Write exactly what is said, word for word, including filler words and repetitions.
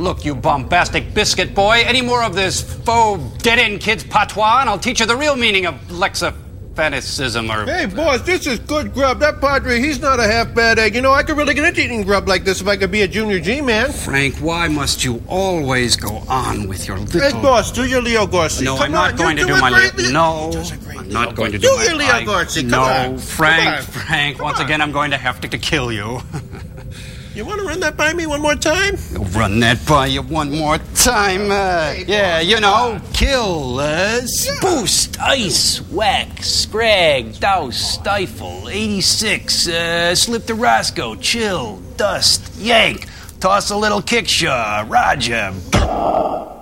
Look, you bombastic biscuit boy, any more of this faux dead-end kid's patois, and I'll teach you the real meaning of lexaphanism or... Hey, boss, this is good grub. That Padre, he's not a half-bad egg. You know, I could really get into eating grub like this if I could be a junior G-man. Frank, why must you always go on with your little... Hey, boss, do your Leo Garcia. No, Come I'm not on, going to do, do my Leo... No, I'm not going to do, do my... your Leo Garcia. Come no, on. Frank, Come on. Frank, Come once on. again, I'm going to have to, to kill you. You want to run that by me one more time? I'll run that by you one more time. Uh, yeah, you know, kill, uh, boost, ice, whack, scrag, douse, stifle, eighty-six, uh, slip to Roscoe, chill, dust, yank, toss a little kickshaw, Roger.